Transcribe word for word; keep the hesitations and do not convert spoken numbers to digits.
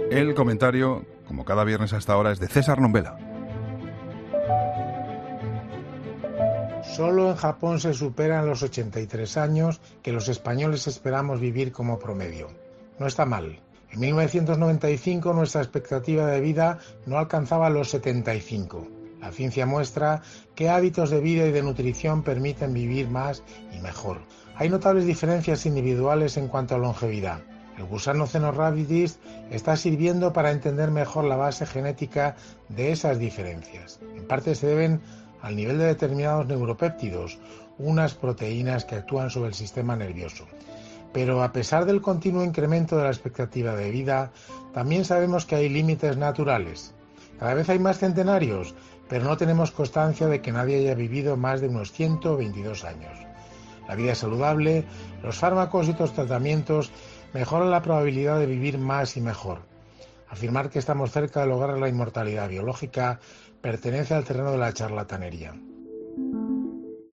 El comentario, como cada viernes hasta ahora, es de César Nombela. Solo en Japón se superan los ochenta y tres años que los españoles esperamos vivir como promedio. No está mal. En mil novecientos noventa y cinco nuestra expectativa de vida no alcanzaba los setenta y cinco. La ciencia muestra qué hábitos de vida y de nutrición permiten vivir más y mejor. Hay notables diferencias individuales en cuanto a longevidad. El gusano Cenorhabditis está sirviendo para entender mejor la base genética de esas diferencias. En parte se deben al nivel de determinados neuropéptidos, unas proteínas que actúan sobre el sistema nervioso. Pero a pesar del continuo incremento de la expectativa de vida, también sabemos que hay límites naturales. Cada vez hay más centenarios, pero no tenemos constancia de que nadie haya vivido más de unos ciento veintidós años. La vida es saludable, los fármacos y otros tratamientos mejoran la probabilidad de vivir más y mejor. Afirmar que estamos cerca de lograr la inmortalidad biológica pertenece al terreno de la charlatanería.